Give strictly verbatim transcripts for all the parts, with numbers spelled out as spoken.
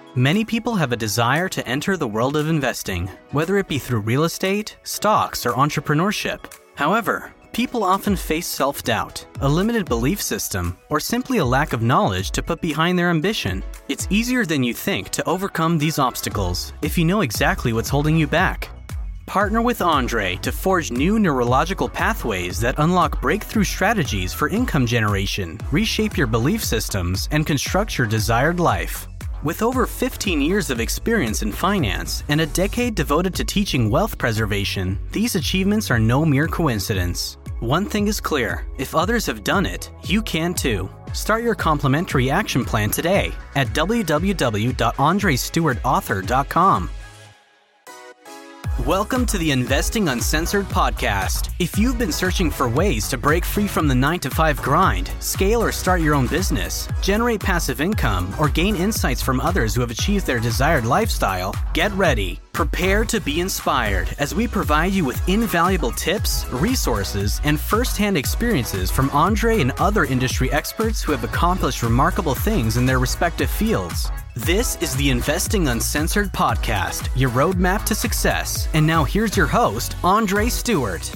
Many people have a desire to enter the world of investing, whether it be through real estate, stocks, or entrepreneurship. However, people often face self-doubt, a limited belief system, or simply a lack of knowledge to put behind their ambition. It's easier than you think to overcome these obstacles if you know exactly what's holding you back. Partner with Andre to forge new neurological pathways that unlock breakthrough strategies for income generation, reshape your belief systems, and construct your desired life. With over fifteen years of experience in finance and a decade devoted to teaching wealth preservation, these achievements are no mere coincidence. One thing is clear, if others have done it, you can too. Start your complimentary action plan today at w w w dot andre stewart author dot com. Welcome to the Investing Uncensored podcast. If you've been searching for ways to break free from the nine to five grind, scale or start your own business, generate passive income, or gain insights from others who have achieved their desired lifestyle, get ready. Prepare to be inspired as we provide you with invaluable tips, resources, and first-hand experiences from Andre and other industry experts who have accomplished remarkable things in their respective fields. This is the Investing Uncensored podcast, your roadmap to success. And now here's your host, Andre Stewart.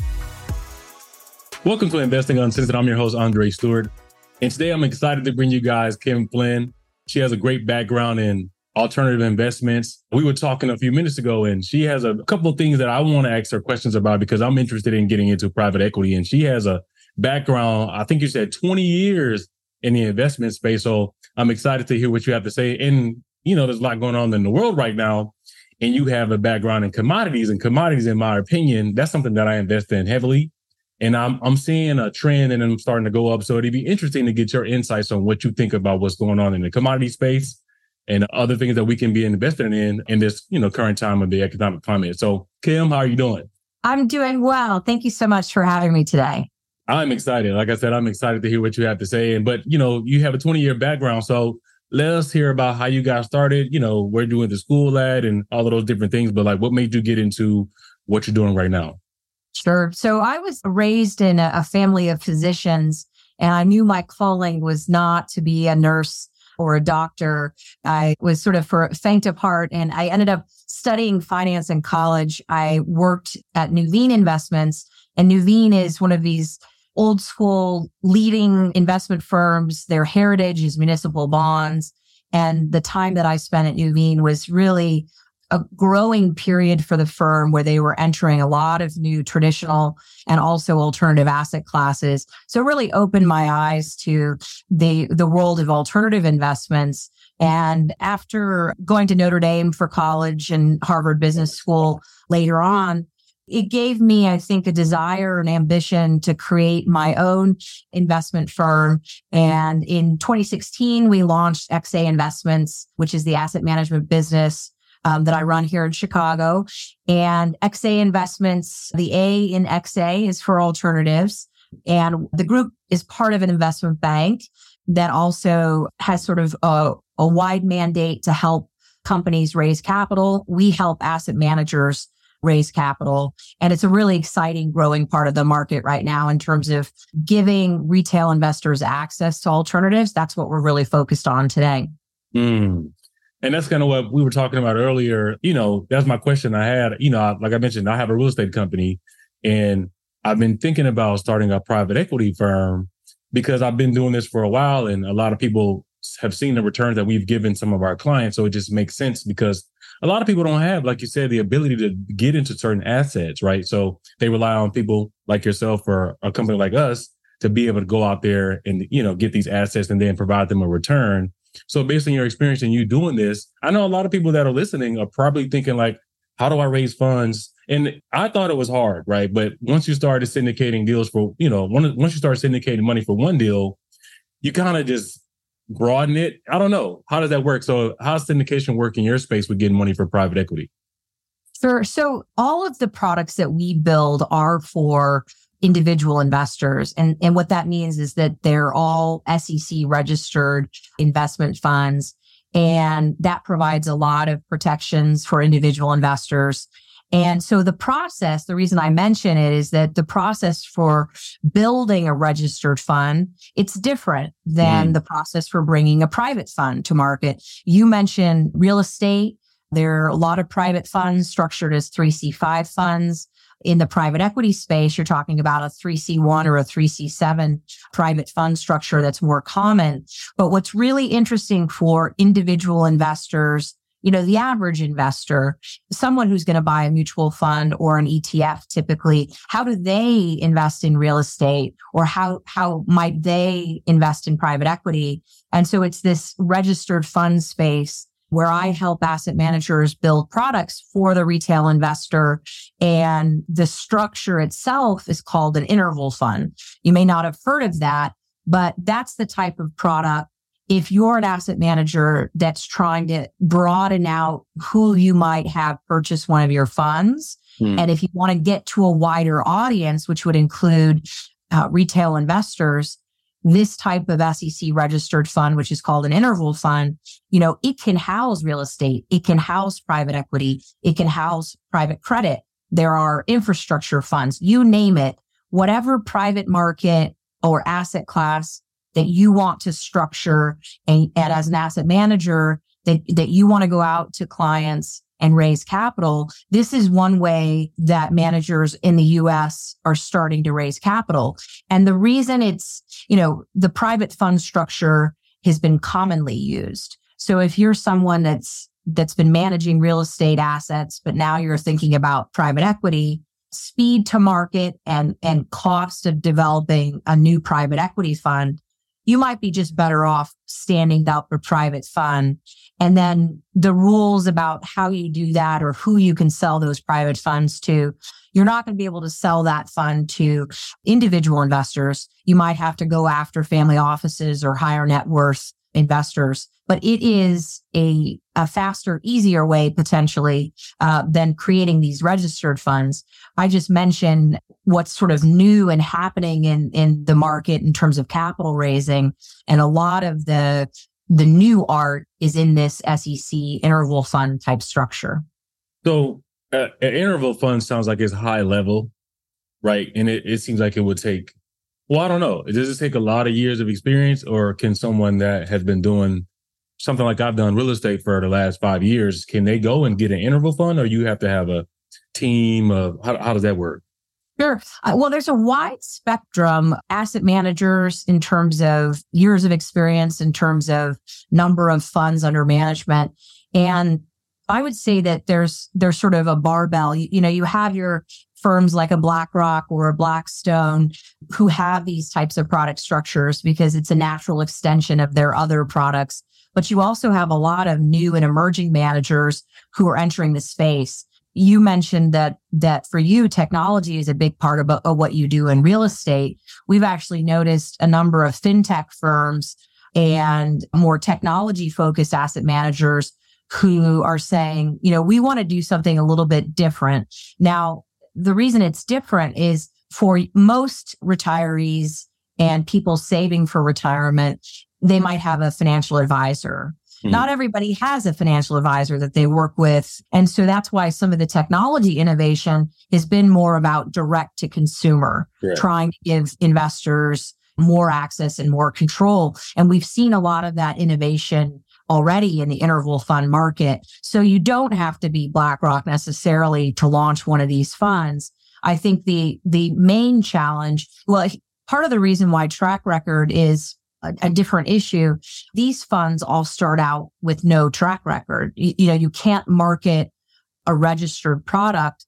Welcome to Investing Uncensored. I'm your host, Andre Stewart. And today I'm excited to bring you guys Kim Flynn. She has a great background in alternative investments. We were talking a few minutes ago, and she has a couple of things that I want to ask her questions about because I'm interested in getting into private equity. And she has a background, I think you said twenty years in the investment space. So I'm excited to hear what you have to say. And, you know, there's a lot going on in the world right now. And you have a background in commodities, and commodities, in my opinion, that's something that I invest in heavily. And I'm I'm seeing a trend and I'm starting to go up. So it'd be interesting to get your insights on what you think about what's going on in the commodity space and other things that we can be investing in in this, you know, current time of the economic climate. So Kim, how are you doing? I'm doing well. Thank you so much for having me today. I'm excited. Like I said, I'm excited to hear what you have to say. And but, you know, you have a twenty year background. So let us hear about how you got started, you know, where you went to school at and all of those different things. But like, what made you get into what you're doing right now? Sure. So I was raised in a, a family of physicians, and I knew my calling was not to be a nurse or a doctor. I was sort of for faint of heart, and I ended up studying finance in college. I worked at Nuveen Investments, and Nuveen is one of these old school leading investment firms. Their heritage is municipal bonds. And the time that I spent at Nuveen was really a growing period for the firm where they were entering a lot of new traditional and also alternative asset classes. So it really opened my eyes to the, the world of alternative investments. And after going to Notre Dame for college and Harvard Business School later on, it gave me, I think, a desire and ambition to create my own investment firm. And in twenty sixteen, we launched X A Investments, which is the asset management business um, that I run here in Chicago. And X A Investments, the A in X A is for alternatives. And the group is part of an investment bank that also has sort of a, a wide mandate to help companies raise capital. We help asset managers raise capital. And it's a really exciting growing part of the market right now in terms of giving retail investors access to alternatives. That's what we're really focused on today. Mm. And that's kind of what we were talking about earlier. You know, that's my question I had. You know, like I mentioned, I have a real estate company, and I've been thinking about starting a private equity firm because I've been doing this for a while, and a lot of people have seen the returns that we've given some of our clients. So it just makes sense because a lot of people don't have, like you said, the ability to get into certain assets, right? So they rely on people like yourself or a company like us to be able to go out there and, you know, get these assets and then provide them a return. So based on your experience and you doing this, I know a lot of people that are listening are probably thinking like, how do I raise funds? And I thought it was hard, right? But once you started syndicating deals for, you know, once you start syndicating money for one deal, you kind of just broaden it. I don't know. How does that work? So how's syndication work in your space with getting money for private equity? Sure. So all of the products that we build are for individual investors. And, and what that means is that they're all S E C registered investment funds. And that provides a lot of protections for individual investors. And so the process, the reason I mention it is that the process for building a registered fund, it's different than mm. the process for bringing a private fund to market. You mentioned real estate. There are a lot of private funds structured as three C five funds. In the private equity space, you're talking about a three C one or a three C seven private fund structure that's more common. But what's really interesting for individual investors, you know, the average investor, someone who's going to buy a mutual fund or an E T F typically, how do they invest in real estate, or how, how might they invest in private equity? And so it's this registered fund space where I help asset managers build products for the retail investor. And the structure itself is called an interval fund. You may not have heard of that, but that's the type of product. If you're an asset manager that's trying to broaden out who you might have purchase one of your funds, hmm. and if you want to get to a wider audience, which would include uh, retail investors, this type of S E C registered fund, which is called an interval fund, you know, it can house real estate. It can house private equity. It can house private credit. There are infrastructure funds, you name it, whatever private market or asset class that you want to structure. And, and as an asset manager that, that you want to go out to clients and raise capital, this is one way that managers in the U S are starting to raise capital. And the reason it's, you know, the private fund structure has been commonly used. So if you're someone that's, that's been managing real estate assets, but now you're thinking about private equity, speed to market and, and cost of developing a new private equity fund, you might be just better off standing up a private fund. And then the rules about how you do that or who you can sell those private funds to, you're not going to be able to sell that fund to individual investors. You might have to go after family offices or higher net worth investors, but it is a, a faster, easier way potentially uh, than creating these registered funds. I just mentioned what's sort of new and happening in, in the market in terms of capital raising. And a lot of the, the new art is in this S E C interval fund type structure. So uh, an interval fund sounds like it's high level, right? And it, it seems like it would take, well, I don't know. Does it take a lot of years of experience, or can someone that has been doing something like I've done real estate for the last five years, can they go and get an interval fund, or you have to have a team of, how, how does that work? Sure. Uh, well, there's a wide spectrum, asset managers in terms of years of experience, in terms of number of funds under management. And I would say that there's, there's sort of a barbell. You, you know, you have your firms like a BlackRock or a Blackstone who have these types of product structures because it's a natural extension of their other products. But you also have a lot of new and emerging managers who are entering the space. You mentioned that that for you, technology is a big part of, of what you do in real estate. We've actually noticed a number of fintech firms and more technology-focused asset managers who are saying, you know, we want to do something a little bit different. Now, the reason it's different is for most retirees and people saving for retirement, they might have a financial advisor. Mm-hmm. Not everybody has a financial advisor that they work with. And so that's why some of the technology innovation has been more about direct to consumer, yeah. trying to give investors more access and more control. And we've seen a lot of that innovation already in the interval fund market. So you don't have to be BlackRock necessarily to launch one of these funds. I think the, the main challenge, well, part of the reason why track record is a, a different issue, these funds all start out with no track record. You, you know, you can't market a registered product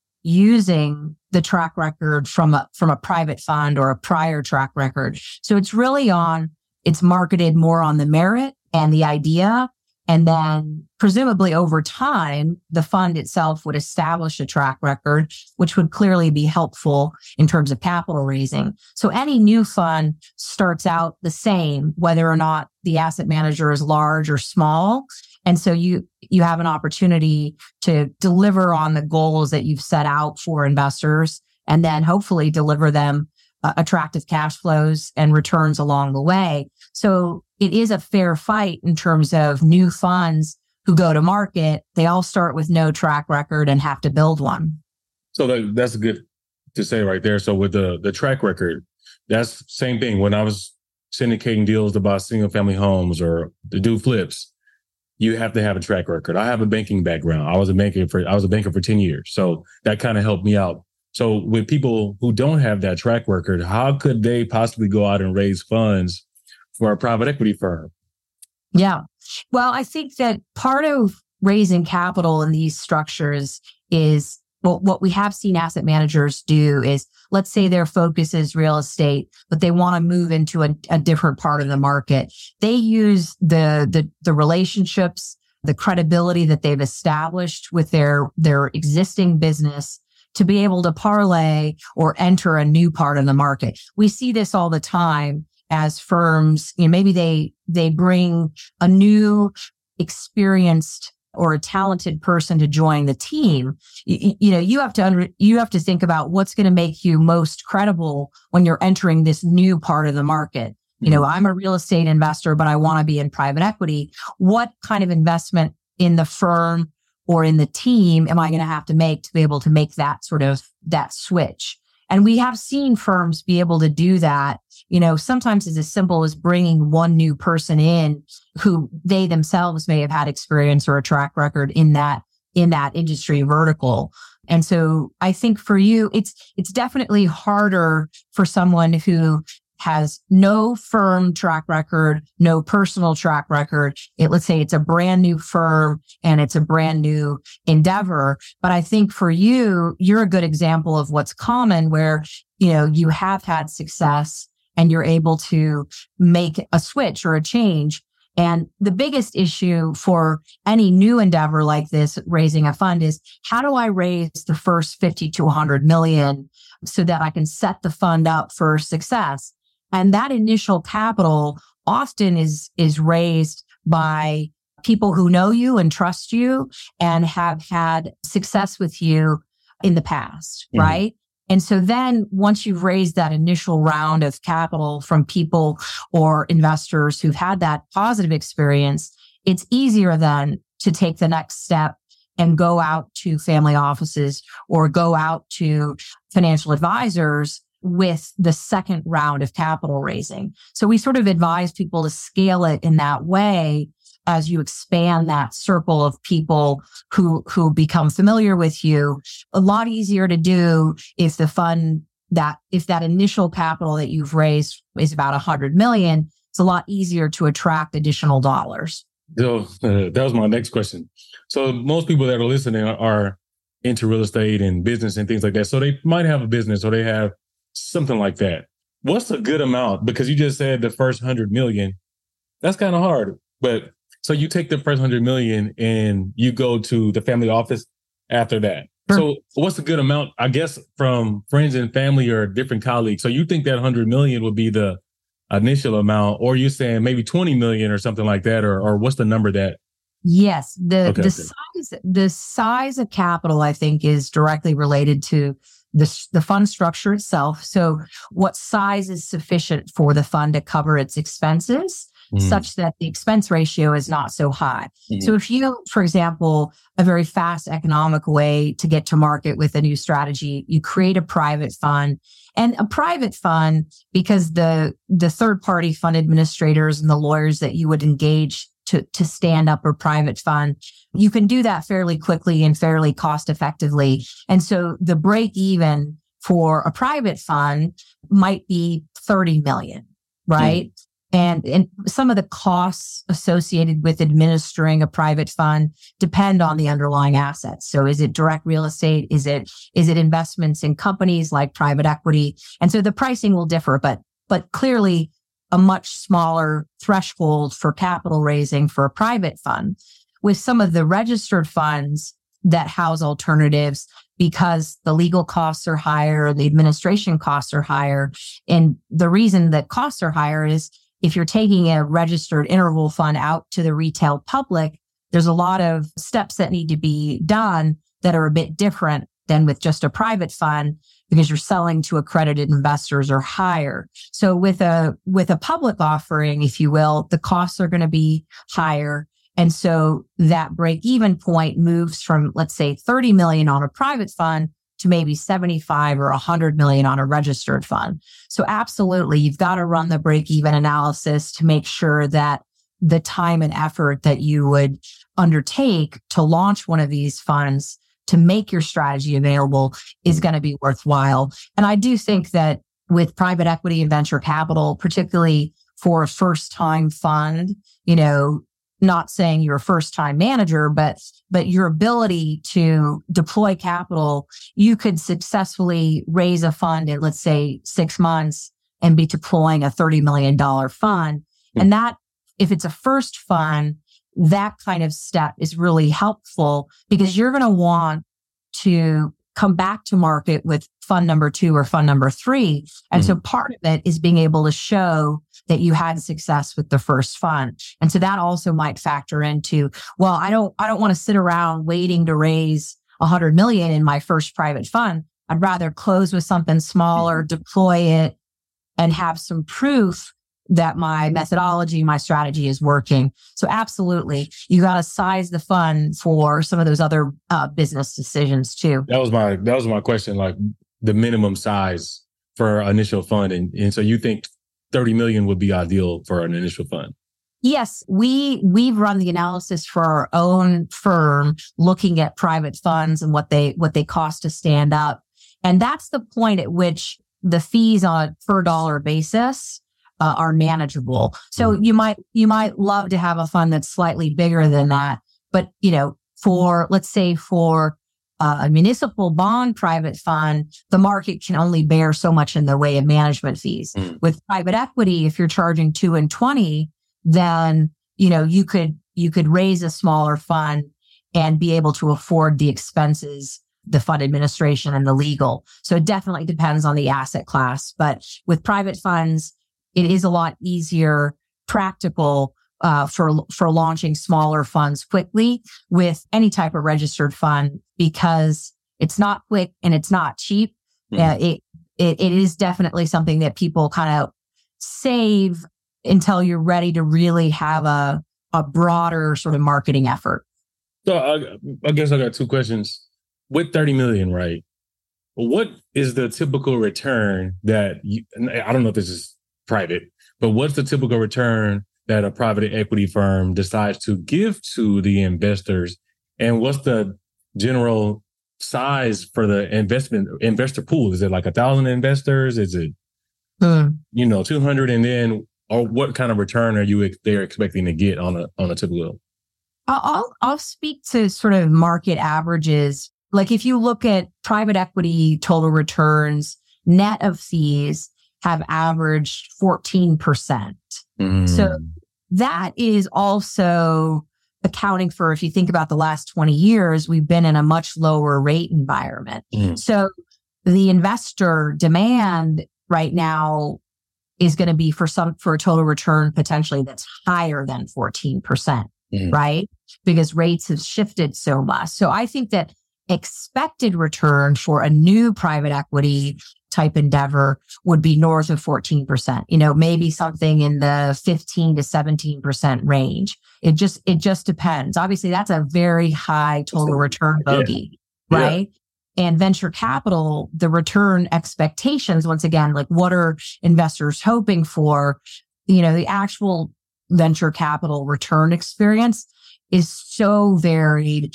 using the track record from a, from a private fund or a prior track record. So it's really on, it's marketed more on the merit and the idea. And then presumably over time, the fund itself would establish a track record, which would clearly be helpful in terms of capital raising. So any new fund starts out the same, whether or not the asset manager is large or small. And so you, you have an opportunity to deliver on the goals that you've set out for investors, and then hopefully deliver them uh, attractive cash flows and returns along the way. So it is a fair fight in terms of new funds who go to market. They all start with no track record and have to build one. So that, that's good to say right there. So with the the track record, that's same thing. When I was syndicating deals to buy single family homes or to do flips, you have to have a track record. I have a banking background. I was a banker for I was a banker for ten years. So that kind of helped me out. So with people who don't have that track record, how could they possibly go out and raise funds for a private equity firm? Yeah. Well, I think that part of raising capital in these structures is, well, what we have seen asset managers do is, let's say their focus is real estate, but they want to move into a, a different part of the market. They use the, the, the relationships, the credibility that they've established with their, their existing business to be able to parlay or enter a new part of the market. We see this all the time as firms, you know, maybe they, they bring a new experienced or a talented person to join the team. You, you know, you have to, under, you have to think about what's going to make you most credible when you're entering this new part of the market. Mm-hmm. You know, I'm a real estate investor, but I want to be in private equity. What kind of investment in the firm or in the team am I going to have to make to be able to make that sort of, that switch? And we have seen firms be able to do that. You know, sometimes it's as simple as bringing one new person in who they themselves may have had experience or a track record in that, in that industry vertical. And so I think for you, it's, it's definitely harder for someone who has no firm track record, no personal track record. It, let's say it's a brand new firm and it's a brand new endeavor. But I think for you, you're a good example of what's common where, you know, you have had success and you're able to make a switch or a change. And the biggest issue for any new endeavor like this, raising a fund, is how do I raise the first fifty to one hundred million so that I can set the fund up for success? And that initial capital often is, is raised by people who know you and trust you and have had success with you in the past, mm-hmm. right? And so then once you've raised that initial round of capital from people or investors who've had that positive experience, it's easier then to take the next step and go out to family offices or go out to financial advisors with the second round of capital raising. So we sort of advise people to scale it in that way as you expand that circle of people who, who become familiar with you. A lot easier to do if the fund that, if that initial capital that you've raised is about a hundred million, it's a lot easier to attract additional dollars. So uh, that was my next question. So most people that are listening are, are into real estate and business and things like that. So they might have a business or they have something like that. What's a good amount? Because you just said the first hundred million. That's kind of hard. But so you take the first hundred million and you go to the family office after that. Sure. So what's a good amount? I guess from friends and family or different colleagues. So you think that hundred million would be the initial amount, or you saying maybe twenty million or something like that, or or what's the number that? Yes, the okay, the okay. size the size of capital, I think, is directly related to the, the fund structure itself. So what size is sufficient for the fund to cover its expenses mm. such that the expense ratio is not so high. Mm. So if you, for example, a very fast economic way to get to market with a new strategy, you create a private fund. And a private fund, because the, the third party fund administrators and the lawyers that you would engage to, to stand up a private fund, you can do that fairly quickly and fairly cost effectively. And so the break even for a private fund might be thirty million, right? Mm. And, and some of the costs associated with administering a private fund depend on the underlying assets. So is it direct real estate? Is it, is it investments in companies like private equity? And so the pricing will differ, but, but clearly a much smaller threshold for capital raising for a private fund. With some of the registered funds that house alternatives, because the legal costs are higher, the administration costs are higher. And the reason that costs are higher is if you're taking a registered interval fund out to the retail public, there's a lot of steps that need to be done that are a bit different than with just a private fund, because you're selling to accredited investors or higher. So with a, with a public offering, if you will, the costs are going to be higher. And so that break even point moves from, let's say, thirty million on a private fund to maybe seventy-five or one hundred million on a registered fund. So absolutely, you've got to run the break-even analysis to make sure that the time and effort that you would undertake to launch one of these funds to make your strategy available is going to be worthwhile. And I do think that with private equity and venture capital, particularly for a first-time fund, you know, not saying you're a first-time manager, but but your ability to deploy capital, you could successfully raise a fund in, let's say, six months and be deploying a thirty million dollars fund. And that, if it's a first fund, that kind of step is really helpful because you're going to want to come back to market with fund number two or fund number three. And mm-hmm. so part of it is being able to show that you had success with the first fund. And so that also might factor into, well, I don't, I don't want to sit around waiting to raise a hundred million in my first private fund. I'd rather close with something smaller, deploy it, and have some proof that my methodology, my strategy is working. So absolutely, you got to size the fund for some of those other uh, business decisions too. That was my that was my question, like the minimum size for initial fund, and, and so you think thirty million would be ideal for an initial fund? Yes, we we've run the analysis for our own firm, looking at private funds and what they what they cost to stand up, and that's the point at which the fees on a per dollar basis Uh, are manageable. So you might you might love to have a fund that's slightly bigger than that, but you know, for let's say for uh, a municipal bond private fund, the market can only bear so much in the way of management fees. Mm. With private equity, if you're charging two and twenty, then you know you could you could raise a smaller fund and be able to afford the expenses, the fund administration and the legal. So it definitely depends on the asset class. But with private funds, it is a lot easier, practical uh, for for launching smaller funds quickly with any type of registered fund because it's not quick and it's not cheap. Mm-hmm. Uh, it, it it is definitely something that people kind of save until you're ready to really have a a broader sort of marketing effort. So I, I guess I got two questions. With thirty million, right? What is the typical return that you? I don't know if this is private, but what's the typical return that a private equity firm decides to give to the investors? And what's the general size for the investment investor pool? Is it like a thousand investors? Is it, mm. you know, two hundred? And then, or what kind of return are you, they're expecting to get on a, on a typical? I'll, I'll speak to sort of market averages. Like if you look at private equity total returns, net of fees, have averaged fourteen percent. Mm. So that is also accounting for, if you think about the last twenty years, we've been in a much lower rate environment. Mm. So the investor demand right now is going to be for some, for a total return potentially that's higher than fourteen percent, mm. right? Because rates have shifted so much. So I think that expected return for a new private equity type endeavor would be north of fourteen percent, you know, maybe something in the fifteen to seventeen percent range. It just, it just depends. Obviously, that's a very high total return bogey, yeah. right? Yeah. And venture capital, the return expectations, once again, like what are investors hoping for? You know, the actual venture capital return experience is so varied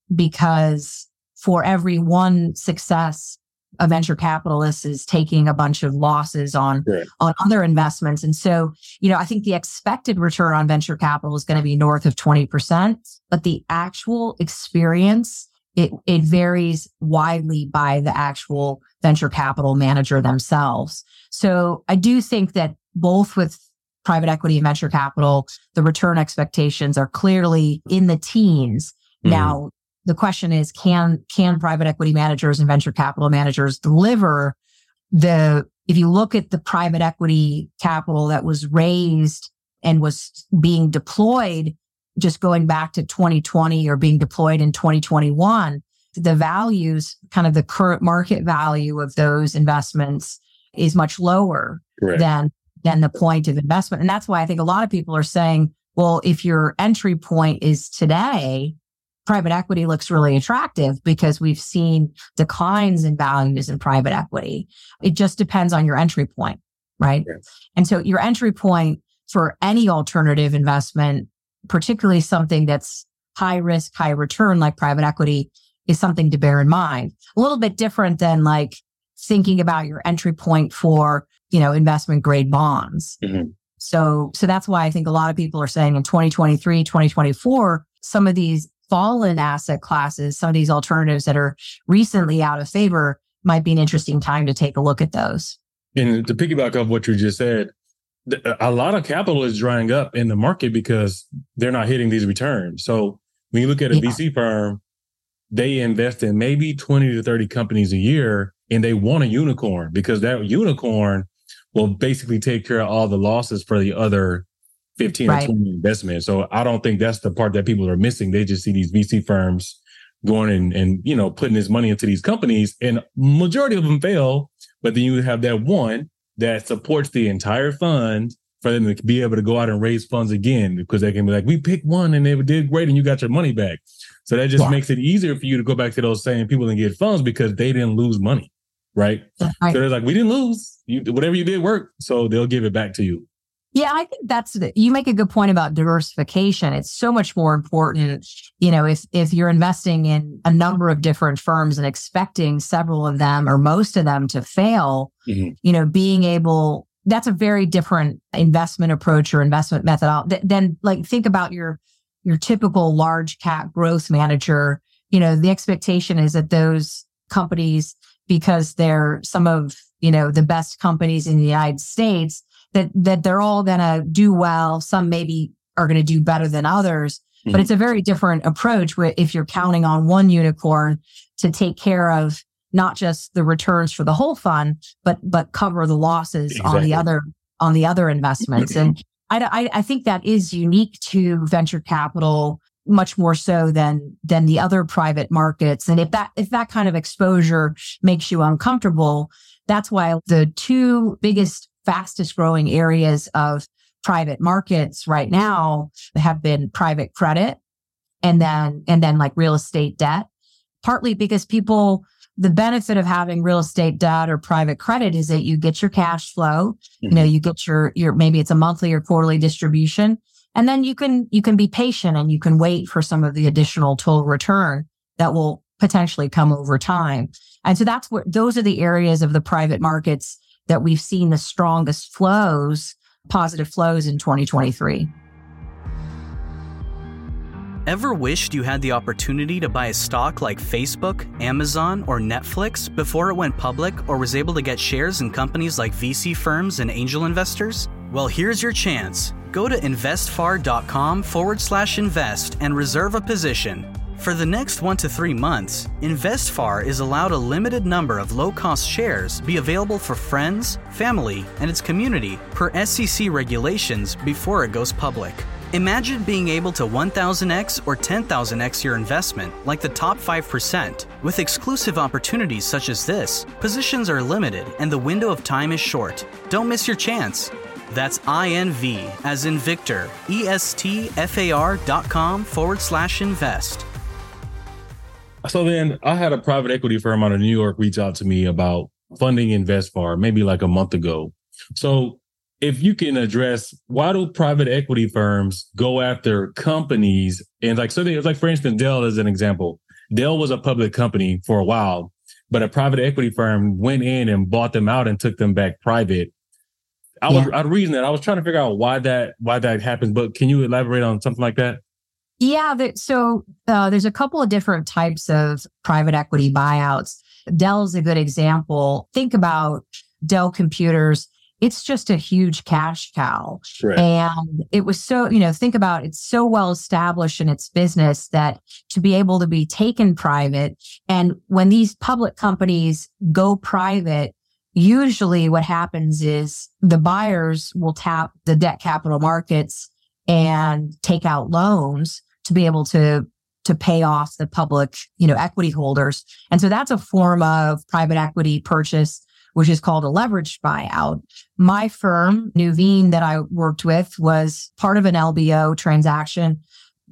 because for every one success, a venture capitalist is taking a bunch of losses on, right. on other investments. And so, you know, I think the expected return on venture capital is going to be north of twenty percent, but the actual experience, it, it varies widely by the actual venture capital manager themselves. So I do think that both with private equity and venture capital, the return expectations are clearly in the teens. Mm. Now, the question is, can can private equity managers and venture capital managers deliver the, if you look at the private equity capital that was raised and was being deployed, just going back to twenty twenty or being deployed in twenty twenty-one, the values, kind of the current market value of those investments is much lower Correct. than than the point of investment. And that's why I think a lot of people are saying, well, if your entry point is today, private equity looks really attractive because we've seen declines in values in private equity. It just depends on your entry point, right? Yes. And so your entry point for any alternative investment, particularly something that's high risk, high return like private equity, is something to bear in mind. A little bit different than like thinking about your entry point for, you know, investment grade bonds. Mm-hmm. So, so that's why I think a lot of people are saying in twenty twenty-three, twenty twenty-four, some of these fallen asset classes, some of these alternatives that are recently out of favor might be an interesting time to take a look at those. And to piggyback off what you just said, a lot of capital is drying up in the market because they're not hitting these returns. So when you look at a yeah. V C firm, they invest in maybe twenty to thirty companies a year, and they want a unicorn because that unicorn will basically take care of all the losses for the other fifteen right. or twenty investments. So I don't think that's the part that people are missing. They just see these V C firms going and, and, you know, putting this money into these companies, and majority of them fail. But then you have that one that supports the entire fund for them to be able to go out and raise funds again, because they can be like, we picked one and they did great and you got your money back. So that just yeah. makes it easier for you to go back to those same people and get funds because they didn't lose money, right? right. So they're like, we didn't lose. You, whatever you did worked. So they'll give it back to you. Yeah, I think that's the, you make a good point about diversification. It's so much more important, you know, if if you're investing in a number of different firms and expecting several of them or most of them to fail, mm-hmm. you know, being able, that's a very different investment approach or investment methodology than like think about your your typical large cap growth manager. You know, the expectation is that those companies, because they're some of, you know, the best companies in the United States, that that they're all going to do well. Some maybe are going to do better than others, mm-hmm. but it's a very different approach where if you're counting on one unicorn to take care of not just the returns for the whole fund, but but cover the losses exactly. on the other on the other investments. And I, I, I think that is unique to venture capital, much more so than than the other private markets. And if that if that kind of exposure makes you uncomfortable, that's why the two biggest fastest growing areas of private markets right now have been private credit and then, and then like real estate debt, partly because people, the benefit of having real estate debt or private credit is that you get your cash flow, mm-hmm. you know, you get your, your, maybe it's a monthly or quarterly distribution, and then you can, you can be patient and you can wait for some of the additional total return that will potentially come over time. And so that's what, those are the areas of the private markets that we've seen the strongest flows, positive flows in twenty twenty-three. Ever wished you had the opportunity to buy a stock like Facebook, Amazon, or Netflix before it went public, or was able to get shares in companies like V C firms and angel investors? Well, here's your chance. Go to investfar.com forward slash invest and reserve a position. For the next one to three months, InvestFar is allowed a limited number of low-cost shares be available for friends, family, and its community per S E C regulations before it goes public. Imagine being able to one thousand x or ten thousand x your investment, like the top five percent. With exclusive opportunities such as this, positions are limited and the window of time is short. Don't miss your chance. That's I N V, as in Victor, E S T F A R dot com forward slash invest. So then I had a private equity firm out of New York reach out to me about funding InvestFar maybe like a month ago. So if you can address, why do private equity firms go after companies? And like, so they, like, for instance, Dell is an example. Dell was a public company for a while, but a private equity firm went in and bought them out and took them back private. I was, yeah. I'd reason that I was trying to figure out why that, why that happens, but can you elaborate on something like that? Yeah. There, so uh, there's a couple of different types of private equity buyouts. Dell's a good example. Think about Dell Computers. It's just a huge cash cow. Right. And it was so, you know, think about it's so well established in its business that to be able to be taken private. And when these public companies go private, usually what happens is the buyers will tap the debt capital markets and take out loans to be able to to pay off the public, you know, equity holders. And so that's a form of private equity purchase, which is called a leveraged buyout. My firm, Nuveen, that I worked with, was part of an L B O transaction.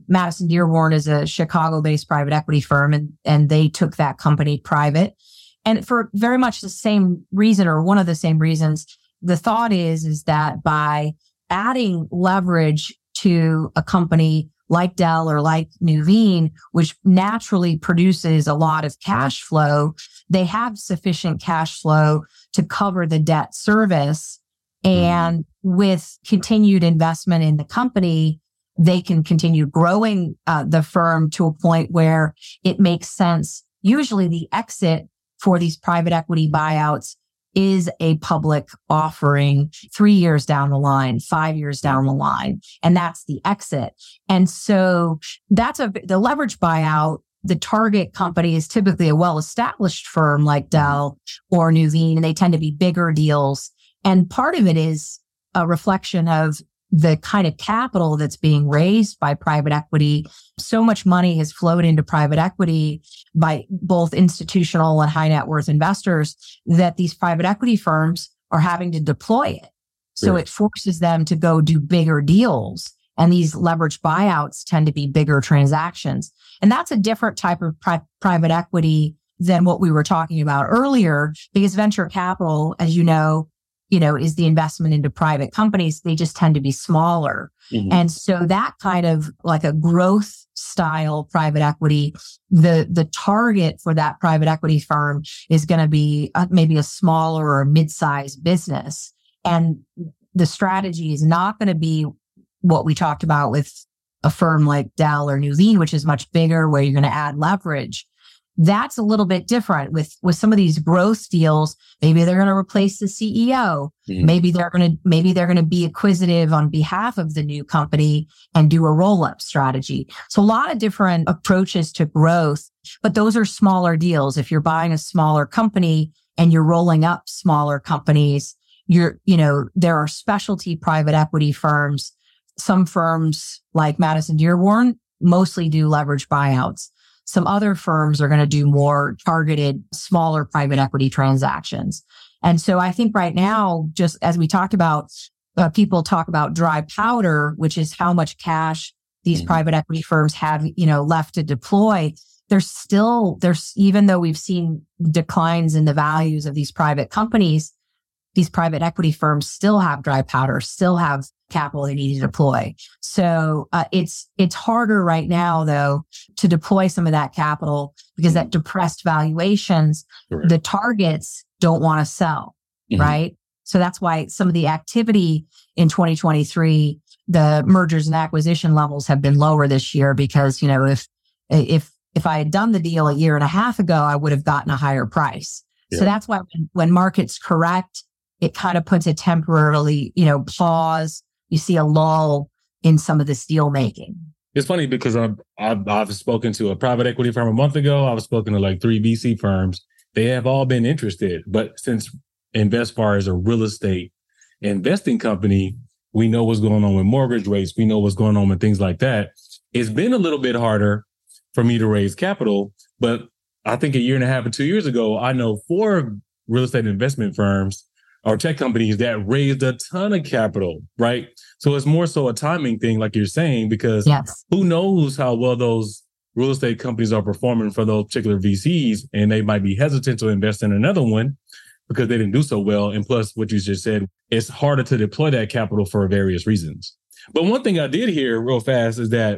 Madison Dearborn is a Chicago-based private equity firm, and, and they took that company private. And for very much the same reason, or one of the same reasons, the thought is, is that by adding leverage to a company like Dell or like Nuveen, which naturally produces a lot of cash flow, they have sufficient cash flow to cover the debt service. And mm-hmm. with continued investment in the company, they can continue growing uh, the firm to a point where it makes sense. Usually the exit for these private equity buyouts is a public offering three years down the line, five years down the line. And that's the exit. And so that's a, the leverage buyout. The target company is typically a well-established firm like Dell or Nuveen, and they tend to be bigger deals. And part of it is a reflection of the kind of capital that's being raised by private equity. So much money has flowed into private equity by both institutional and high net worth investors that these private equity firms are having to deploy it. So right. It forces them to go do bigger deals. And these leveraged buyouts tend to be bigger transactions. And that's a different type of pri- private equity than what we were talking about earlier, because venture capital, as you know, you know, is the investment into private companies. They just tend to be smaller. Mm-hmm. And so that kind of like a growth style private equity, the, the target for that private equity firm is going to be a, maybe a smaller or mid-sized business. And the strategy is not going to be what we talked about with a firm like Dell or Nuveen, which is much bigger, where you're going to add leverage. That's a little bit different with, with some of these growth deals. Maybe they're going to replace the C E O. Mm-hmm. Maybe they're going to, maybe they're going to be acquisitive on behalf of the new company and do a roll-up strategy. So a lot of different approaches to growth, but those are smaller deals. If you're buying a smaller company and you're rolling up smaller companies, you're, you know, there are specialty private equity firms. Some firms like Madison Dearborn mostly do leverage buyouts. Some other firms are going to do more targeted, smaller private equity transactions. And so I think right now, just as we talked about, uh, people talk about dry powder, which is how much cash these mm-hmm. private equity firms have, you know, left to deploy. There's still, there's, even though we've seen declines in the values of these private companies, these private equity firms still have dry powder, still have capital they need to deploy. So uh, it's it's harder right now, though, to deploy some of that capital because that depressed valuations, Correct. The targets don't want to sell, mm-hmm. right? So that's why some of the activity in twenty twenty-three, the mergers and acquisition levels have been lower this year because, you know, if if if I had done the deal a year and a half ago, I would have gotten a higher price. Yeah. So that's why when, when markets correct, it kind of puts a temporarily, you know, pause. You see a lull in some of this deal making. It's funny because I've, I've, I've spoken to a private equity firm a month ago. I've spoken to like three V C firms. They have all been interested. But since InvestFar is a real estate investing company, we know what's going on with mortgage rates. We know what's going on with things like that. It's been a little bit harder for me to raise capital. But I think a year and a half or two years ago, I know four real estate investment firms or tech companies that raised a ton of capital, right? So it's more so a timing thing, like you're saying, because yes. who knows how well those real estate companies are performing for those particular V Cs, and they might be hesitant to invest in another one because they didn't do so well. And plus, what you just said, it's harder to deploy that capital for various reasons. But one thing I did hear real fast is that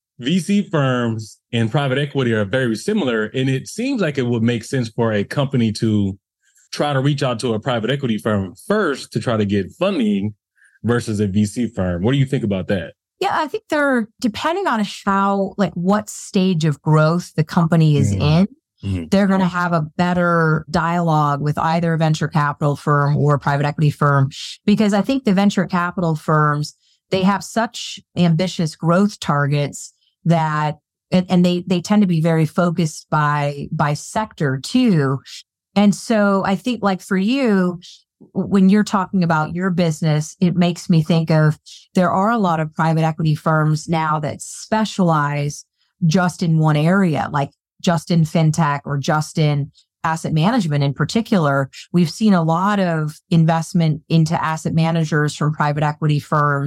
V C firms and private equity are very similar, and it seems like it would make sense for a company to try to reach out to a private equity firm first to try to get funding versus a V C firm. What do you think about that? Yeah, I think they're, depending on how, like what stage of growth the company is mm-hmm. in, mm-hmm. they're going to have a better dialogue with either a venture capital firm or a private equity firm. Because I think the venture capital firms, they have such ambitious growth targets that, and, and they, they tend to be very focused by, by sector too. And so I think like for you, when you're talking about your business, it makes me think of, there are a lot of private equity firms now that specialize just in one area, like just in fintech or just in asset management in particular. We've seen a lot of investment into asset managers from private equity firms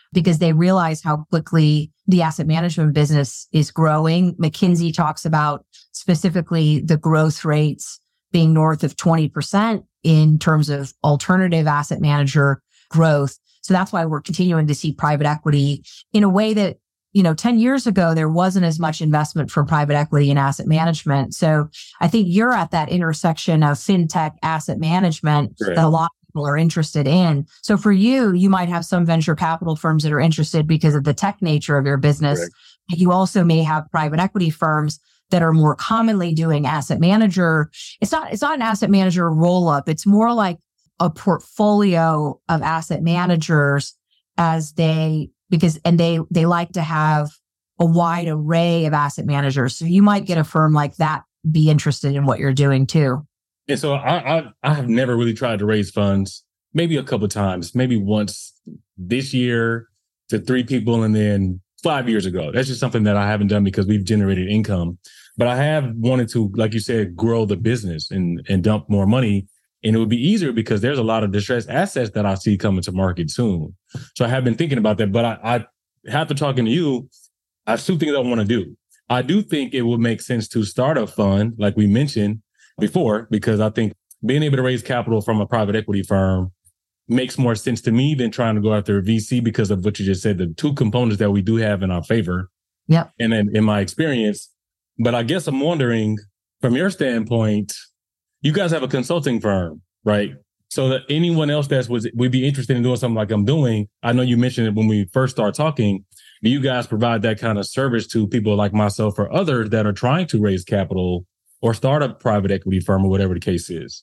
because they realize how quickly the asset management business is growing. McKinsey talks about specifically the growth rates being north of twenty percent in terms of alternative asset manager growth. So that's why we're continuing to see private equity in a way that, you know, ten years ago, there wasn't as much investment from private equity in asset management. So I think you're at that intersection of fintech asset management Right. that a lot of people are interested in. So for you, you might have some venture capital firms that are interested because of the tech nature of your business. Right. But you also may have private equity firms that are more commonly doing asset manager. It's not, it's not an asset manager roll up. It's more like a portfolio of asset managers as they, because, and they, they like to have a wide array of asset managers. So you might get a firm like that be interested in what you're doing too. And so I, I, I have never really tried to raise funds, maybe a couple of times, maybe once this year to three people and then five years ago. That's just something that I haven't done because we've generated income. But I have wanted to, like you said, grow the business and, and dump more money. And it would be easier because there's a lot of distressed assets that I see coming to market soon. So I have been thinking about that. But I, I after talking to you, I have two things I want to do. I do think it would make sense to start a fund, like we mentioned before, because I think being able to raise capital from a private equity firm makes more sense to me than trying to go after a V C because of what you just said, the two components that we do have in our favor. Yep. And then in my experience. But I guess I'm wondering, from your standpoint, you guys have a consulting firm, right? So that anyone else that was would be interested in doing something like I'm doing, I know you mentioned it when we first started talking. Do you guys provide that kind of service to people like myself or others that are trying to raise capital or start a private equity firm or whatever the case is?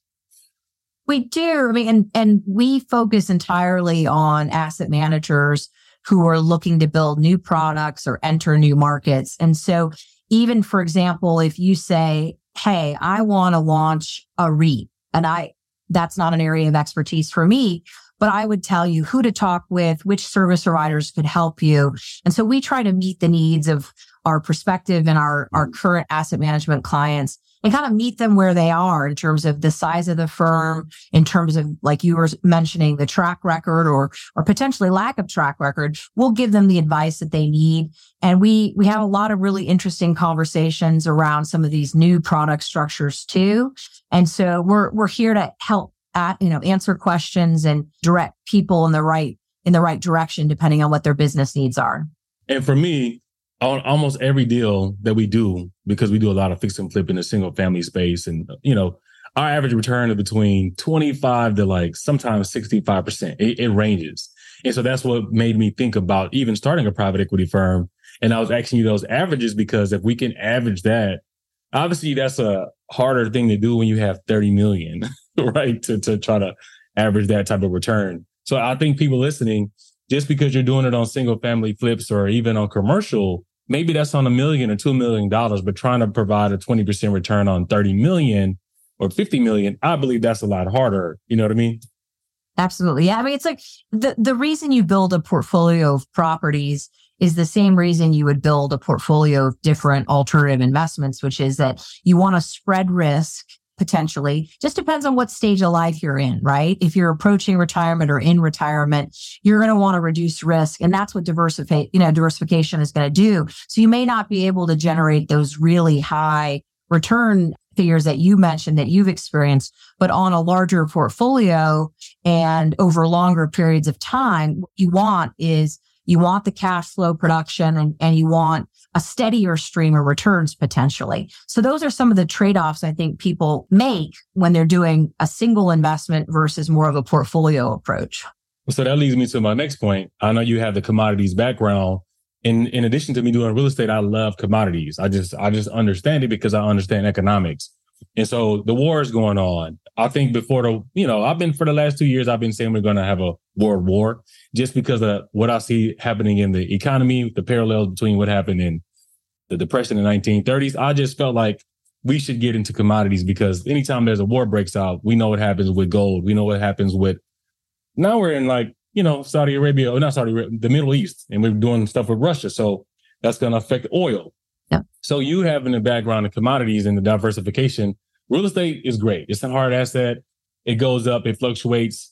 We do. I mean, and, and we focus entirely on asset managers who are looking to build new products or enter new markets. And so even, for example, if you say, hey, I want to launch a REIT, and I, that's not an area of expertise for me, but I would tell you who to talk with, which service providers could help you. And so we try to meet the needs of our prospective and our, our current asset management clients and kind of meet them where they are in terms of the size of the firm, in terms of, like you were mentioning, the track record or, or potentially lack of track record. We'll give them the advice that they need. And we, we have a lot of really interesting conversations around some of these new product structures too. And so we're, we're here to help at, you know, answer questions and direct people in the right, in the right direction, depending on what their business needs are. And for me, on almost every deal that we do, because we do a lot of fix and flip in the single family space, and, you know, our average return is between twenty-five to like sometimes sixty-five percent. It, it ranges. And so that's what made me think about even starting a private equity firm. And I was asking you those averages because if we can average that, obviously that's a harder thing to do when you have thirty million, right? To, to try to average that type of return. So I think people listening, just because you're doing it on single family flips or even on commercial, maybe that's on a million or two million dollars, but trying to provide a twenty percent return on thirty million or fifty million, I believe that's a lot harder. You know what I mean? Absolutely. Yeah. I mean, it's like the, the reason you build a portfolio of properties is the same reason you would build a portfolio of different alternative investments, which is that you want to spread risk. Potentially, just depends on what stage of life you're in, right? If you're approaching retirement or in retirement, you're going to want to reduce risk. And that's what diversify, you know, diversification is going to do. So you may not be able to generate those really high return figures that you mentioned that you've experienced, but on a larger portfolio and over longer periods of time, what you want is you want the cash flow production and, and you want a steadier stream of returns potentially. So those are some of the trade-offs I think people make when they're doing a single investment versus more of a portfolio approach. So that leads me to my next point. I know you have the commodities background. In in addition to me doing real estate, I love commodities. I just I just understand it because I understand economics. And so the war is going on. I think before the, you know, I've been for the last two years, I've been saying we're going to have a world war just because of what I see happening in the economy, the parallels between what happened in the Depression in the nineteen thirties. I just felt like we should get into commodities because anytime there's a war breaks out, we know what happens with gold. We know what happens with, now we're in like, you know, Saudi Arabia, or not Saudi Arabia, the Middle East, and we're doing stuff with Russia. So that's going to affect oil. Yeah. So you having a background in commodities and the diversification, real estate is great. It's a hard asset. It goes up, it fluctuates.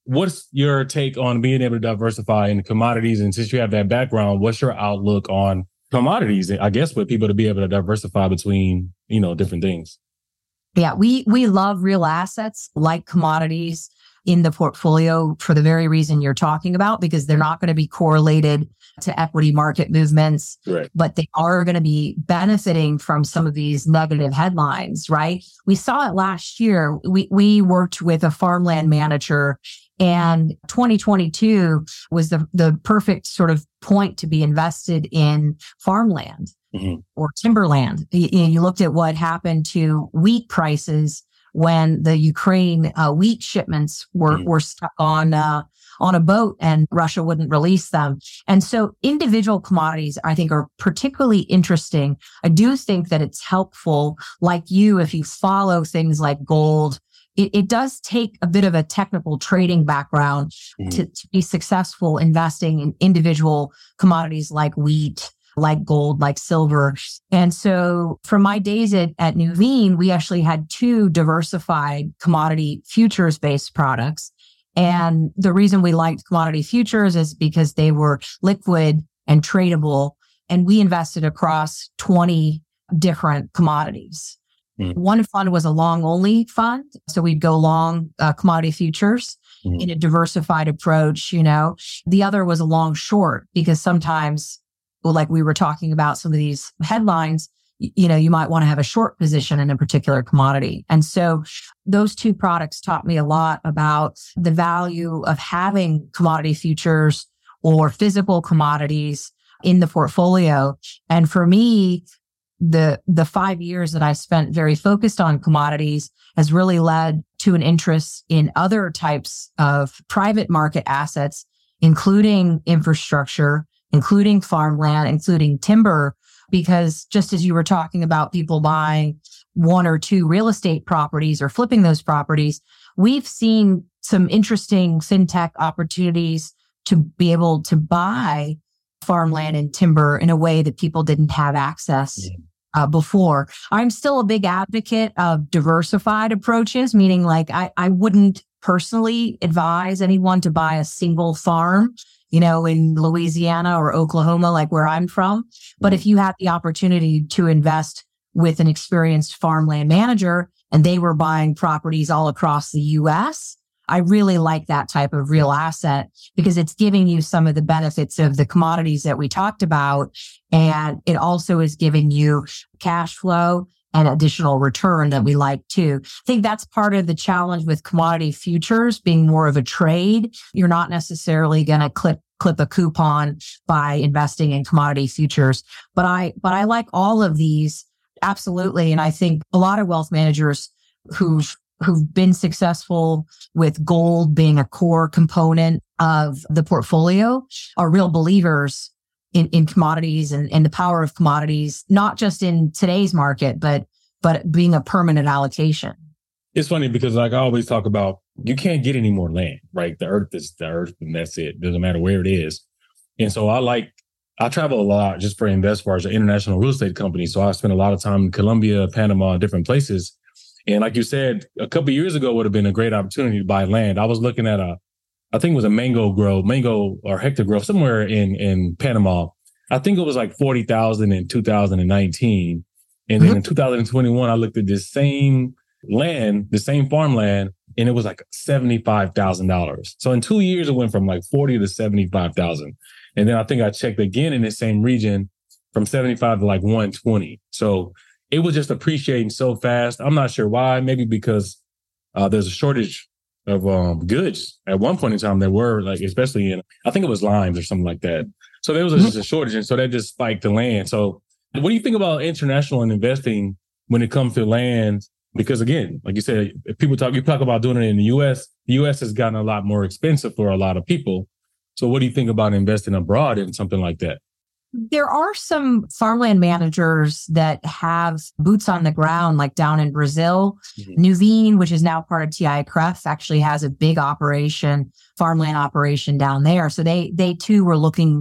what's your take on being able to diversify in commodities? And since you have that background, what's your outlook on commodities? I guess with people to be able to diversify between, you know, different things. Yeah, we we love real assets like commodities in the portfolio for the very reason you're talking about, because they're not going to be correlated to equity market movements, right, but they are going to be benefiting from some of these negative headlines, right? We saw it last year. We we worked with a farmland manager, and twenty twenty-two was the, the perfect sort of point to be invested in farmland. Mm-hmm. Or timberland. You, you looked at what happened to wheat prices when the Ukraine uh, wheat shipments were, mm-hmm. were stuck on uh, on a boat and Russia wouldn't release them. And so individual commodities, I think, are particularly interesting. I do think that it's helpful, like you, if you follow things like gold. It, it does take a bit of a technical trading background mm-hmm. to, to be successful investing in individual commodities like wheat, like gold, like silver. And so for my days at, at Nuveen, we actually had two diversified commodity futures-based products. And the reason we liked commodity futures is because they were liquid and tradable. And we invested across twenty different commodities. Mm. One fund was a long-only fund. So we'd go long uh, commodity futures mm. in a diversified approach, you know. The other was a long short, because sometimes, well, like we were talking about some of these headlines, you, you know, you might want to have a short position in a particular commodity. And so those two products taught me a lot about the value of having commodity futures or physical commodities in the portfolio. And for me, the the five years that I spent very focused on commodities has really led to an interest in other types of private market assets, including infrastructure, including farmland, including timber, because just as you were talking about people buying one or two real estate properties or flipping those properties, we've seen some interesting fintech opportunities to be able to buy farmland and timber in a way that people didn't have access uh, before. I'm still a big advocate of diversified approaches, meaning like I, I wouldn't personally advise anyone to buy a single farm, you know, in Louisiana or Oklahoma, like where I'm from. But if you had the opportunity to invest with an experienced farmland manager and they were buying properties all across the U S, I really like that type of real asset because it's giving you some of the benefits of the commodities that we talked about. And it also is giving you cash flow and additional return that we like too. I think that's part of the challenge with commodity futures being more of a trade. You're not necessarily going to clip clip a coupon by investing in commodity futures. But I but I like all of these absolutely. And I think a lot of wealth managers who've who've been successful with gold being a core component of the portfolio are real believers in, in commodities and, and the power of commodities, not just in today's market, but but being a permanent allocation. It's funny because like I always talk about, you can't get any more land, right? The earth is the earth and that's it. Doesn't matter where it is. And so I like, I travel a lot just for InvestFar as an international real estate company. So I spend a lot of time in Colombia, Panama, different places. And like you said, a couple of years ago would have been a great opportunity to buy land. I was looking at a, I think it was a mango grove, mango or hectare grove somewhere in, in Panama. I think it was like forty thousand in two thousand nineteen. And then mm-hmm. in two thousand twenty-one, I looked at this same land, the same farmland, and it was like seventy-five thousand dollars. So in two years, it went from like forty to seventy-five thousand. And then I think I checked again in the same region from seventy-five to like one twenty. So it was just appreciating so fast. I'm not sure why. Maybe because uh, there's a shortage of um, goods at one point in time. There were like, especially in, I think it was limes or something like that. So there was just a shortage. And so that just spiked the land. So what do you think about international and investing when it comes to land? Because again, like you said, if people talk, you talk about doing it in the U S, the U S has gotten a lot more expensive for a lot of people. So what do you think about investing abroad in something like that? There are some farmland managers that have boots on the ground, like down in Brazil. Mm-hmm. Nuveen, which is now part of T I C R E F, actually has a big operation, farmland operation down there. So they they too were looking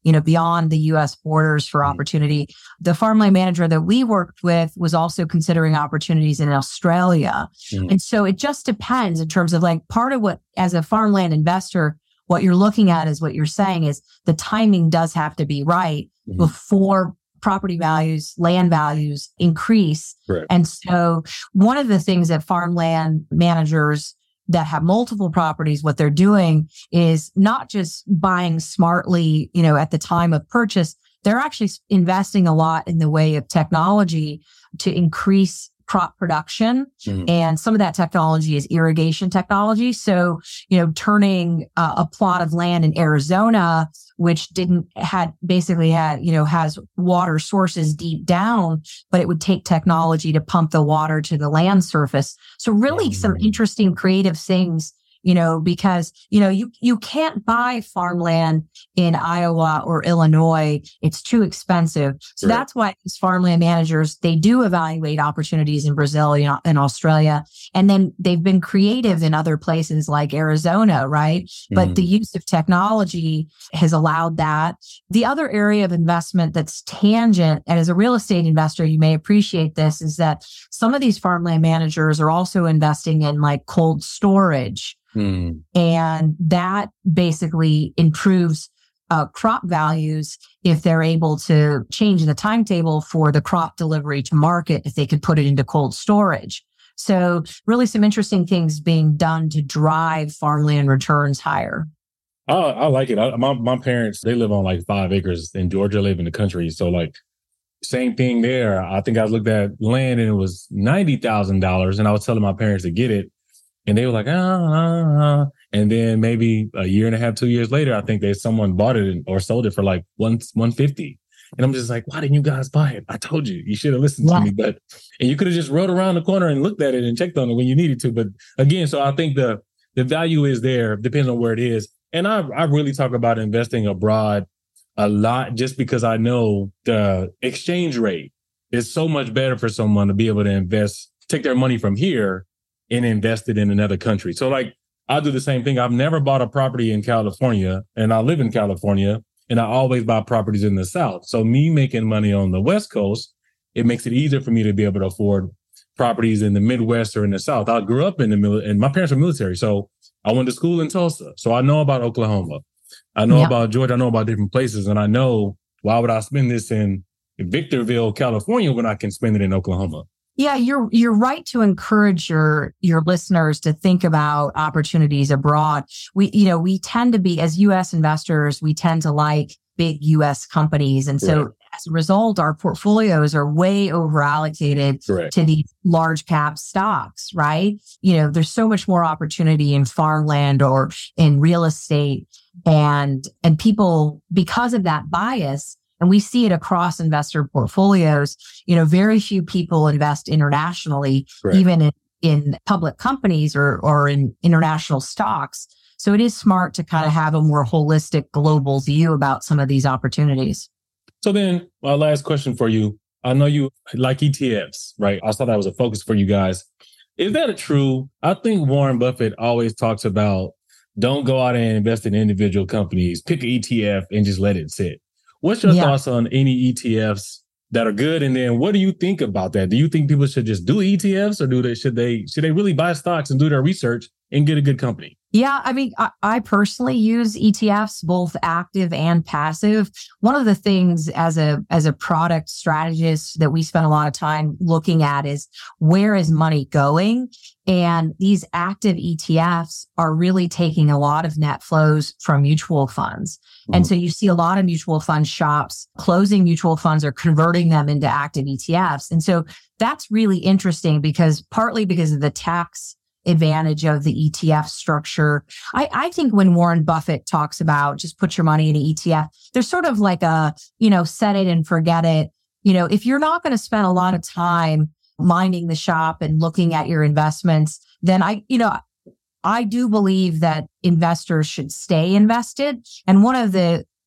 you know, beyond the U S borders for opportunity. The farmland manager that we worked with was also considering opportunities in Australia. Mm. And so it just depends in terms of like part of what, as a farmland investor, what you're looking at is what you're saying is the timing does have to be right mm-hmm. before property values, land values increase. Right. And so one of the things that farmland managers that have multiple properties, what they're doing is not just buying smartly, you know, at the time of purchase, they're actually investing a lot in the way of technology to increase crop production. Mm. And some of that technology is irrigation technology. So, you know, turning uh, a plot of land in Arizona, which didn't had basically had, you know, has water sources deep down, but it would take technology to pump the water to the land surface. So really mm. some interesting creative things, you know, because, you know, you, you can't buy farmland in Iowa or Illinois. It's too expensive. So right. that's why these farmland managers, they do evaluate opportunities in Brazil you know, and Australia. And then they've been creative in other places like Arizona, right? Mm-hmm. But the use of technology has allowed that. The other area of investment that's tangent, and as a real estate investor, you may appreciate this, is that some of these farmland managers are also investing in like cold storage. Hmm. And that basically improves uh, crop values if they're able to change the timetable for the crop delivery to market, if they could put it into cold storage. So really some interesting things being done to drive farmland returns higher. I, I like it. I, my, my parents, they live on like five acres in Georgia, live in the country. So like same thing there. I think I looked at land and it was ninety thousand dollars and I was telling my parents to get it. And they were like, ah, ah, ah. And then maybe a year and a half, two years later, I think they someone bought it or sold it for like one one fifty. And I'm just like, why didn't you guys buy it? I told you, you should have listened yeah. to me. But and you could have just rode around the corner and looked at it and checked on it when you needed to. But again, so I think the the value is there, depends on where it is. And I I really talk about investing abroad a lot, just because I know the exchange rate is so much better for someone to be able to invest, take their money from here and invest it in another country. So like, I do the same thing. I've never bought a property in California, and I live in California, and I always buy properties in the South. So me making money on the West Coast, it makes it easier for me to be able to afford properties in the Midwest or in the South. I grew up in the military, and my parents are military. So I went to school in Tulsa. So I know about Oklahoma. I know yeah. about Georgia. I know about different places. And I know, why would I spend this in Victorville, California, when I can spend it in Oklahoma? Yeah, you're you're right to encourage your your listeners to think about opportunities abroad. We, you know, we tend to be, as U S investors, we tend to like big U S companies. And so right. as a result, our portfolios are way over allocated right. to these large cap stocks, right? You know, there's so much more opportunity in farmland or in real estate. And, and people, because of that bias, and we see it across investor portfolios, you know, very few people invest internationally, right. even in, in public companies or, or in international stocks. So it is smart to kind of have a more holistic global view about some of these opportunities. So then my last question for you, I know you like E T Fs, right? I thought that was a focus for you guys. Is that a true? I think Warren Buffett always talks about don't go out and invest in individual companies, pick an E T F and just let it sit. What's your yeah. thoughts on any E T Fs that are good? And then what do you think about that? Do you think people should just do E T Fs, or do they should they should they really buy stocks and do their research and get a good company? Yeah, I mean, I, I personally use E T Fs, both active and passive. One of the things as a as a product strategist that we spend a lot of time looking at is where is money going? And these active E T Fs are really taking a lot of net flows from mutual funds. Mm-hmm. And so you see a lot of mutual fund shops closing mutual funds or converting them into active E T Fs. And so that's really interesting because partly because of the tax advantage of the E T F structure. I, I think when Warren Buffett talks about just put your money in an E T F, there's sort of like a, you know, set it and forget it. You know, if you're not going to spend a lot of time minding the shop and looking at your investments, then I, you know, I do believe that investors should stay invested. And one of the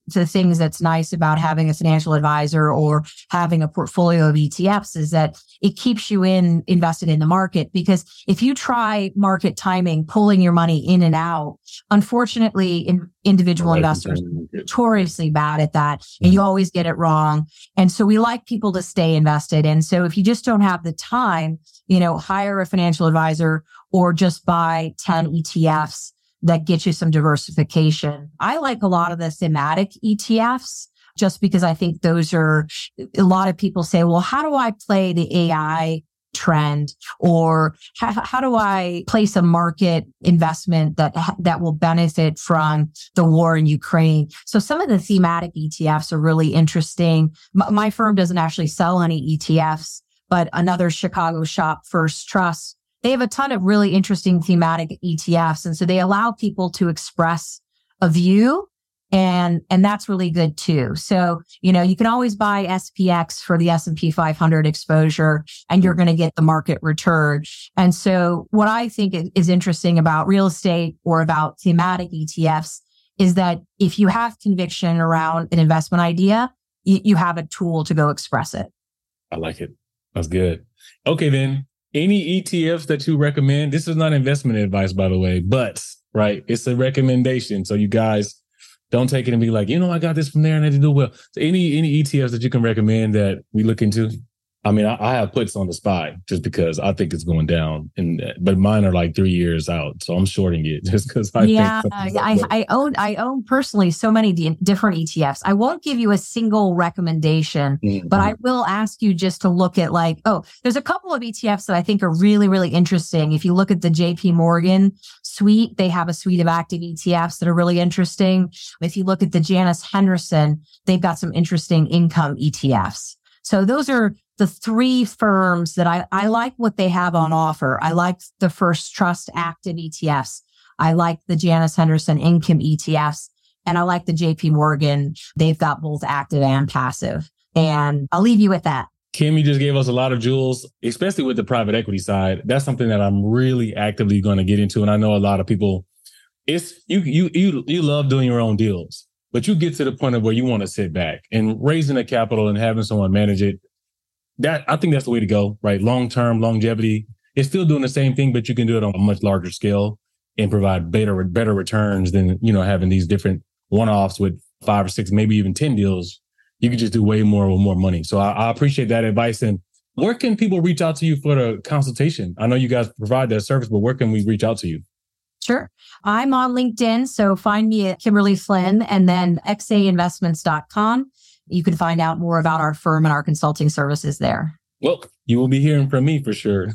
the things that's nice about having a financial advisor or having a portfolio of E T Fs is that it keeps you in invested in the market. Because if you try market timing, pulling your money in and out, unfortunately, in, individual Right. investors are notoriously bad at that, and you always get it wrong. And so we like people to stay invested. And so if you just don't have the time, you know, hire a financial advisor or just buy ten E T Fs that get you some diversification. I like a lot of the thematic E T Fs just because I think those are, a lot of people say, well, how do I play the A I trend? Or how, how do I place a market investment that, that will benefit from the war in Ukraine? So some of the thematic E T Fs are really interesting. M- my firm doesn't actually sell any E T Fs, but another Chicago shop, First Trust, they have a ton of really interesting thematic E T Fs. And so they allow people to express a view, and, and that's really good too. So, you know, you can always buy S P X for the S and P five hundred exposure, and you're going to get the market return. And so what I think is interesting about real estate or about thematic E T Fs is that if you have conviction around an investment idea, you, you have a tool to go express it. I like it. That's good. Okay, then. Any E T Fs that you recommend? This is not investment advice, by the way, but right, it's a recommendation. So you guys don't take it and be like, you know, I got this from there and I did do well. So any any E T Fs that you can recommend that we look into? I mean, I, I have puts on the S P Y just because I think it's going down, and but mine are like three years out, so I'm shorting it just because I yeah, think. Yeah, I, I own I own personally so many d- different E T Fs. I won't give you a single recommendation, mm-hmm. but I will ask you just to look at like, oh, there's a couple of E T Fs that I think are really really interesting. If you look at the J P Morgan suite, they have a suite of active E T Fs that are really interesting. If you look at the Janus Henderson, they've got some interesting income E T Fs. So those are the three firms that I, I like what they have on offer. I like the First Trust active E T Fs. I like the Janus Henderson income E T Fs. And I like the J P Morgan. They've got both active and passive. And I'll leave you with that. Kim, you just gave us a lot of jewels, especially with the private equity side. That's something that I'm really actively going to get into. And I know a lot of people, it's you, you, you, you love doing your own deals, but you get to the point of where you want to sit back and raising the capital and having someone manage it. That I think that's the way to go, right? Long-term longevity. It's still doing the same thing, but you can do it on a much larger scale and provide better, better returns than, you know, having these different one-offs with five or six, maybe even ten deals. You can just do way more with more money. So I, I appreciate that advice. And where can people reach out to you for the consultation? I know you guys provide that service, but where can we reach out to you? Sure. I'm on LinkedIn, so find me at Kimberly Flynn and then x a investments dot com. You can find out more about our firm and our consulting services there. Well, you will be hearing from me for sure.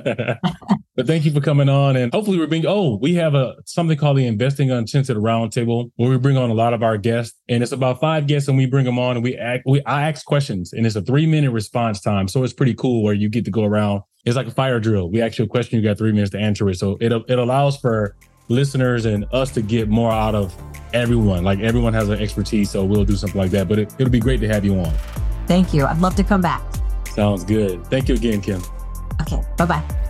But thank you for coming on. And hopefully we're being, oh, we have a something called the Investing Uncensored Roundtable, where we bring on a lot of our guests. And it's about five guests and we bring them on and we act, we I ask questions, and it's a three minute response time. So it's pretty cool where you get to go around. It's like a fire drill. We ask you a question, you got three minutes to answer it. So it, it allows for listeners and us to get more out of everyone. Like everyone has an expertise, so we'll do something like that. But it, it'll be great to have you on. Thank you. I'd love to come back. Sounds good. Thank you again, Kim. Okay. Bye-bye.